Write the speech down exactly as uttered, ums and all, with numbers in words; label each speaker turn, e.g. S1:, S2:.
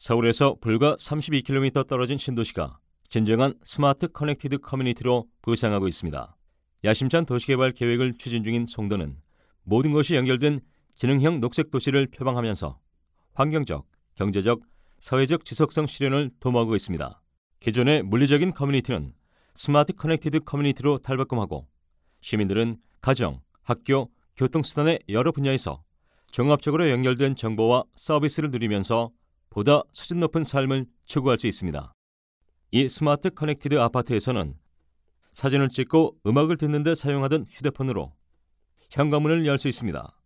S1: 서울에서 불과 삼십이 킬로미터 떨어진 신도시가 진정한 스마트 커넥티드 커뮤니티로 부상하고 있습니다. 야심찬 도시개발 계획을 추진 중인 송도는 모든 것이 연결된 지능형 녹색 도시를 표방하면서 환경적, 경제적, 사회적 지속성 실현을 도모하고 있습니다. 기존의 물리적인 커뮤니티는 스마트 커넥티드 커뮤니티로 탈바꿈하고 시민들은 가정, 학교, 교통수단의 여러 분야에서 종합적으로 연결된 정보와 서비스를 누리면서 보다 수준 높은 삶을 추구할 수 있습니다. 이 스마트 커넥티드 아파트에서는 사진을 찍고 음악을 듣는 데 사용하던 휴대폰으로 현관문을 열 수 있습니다.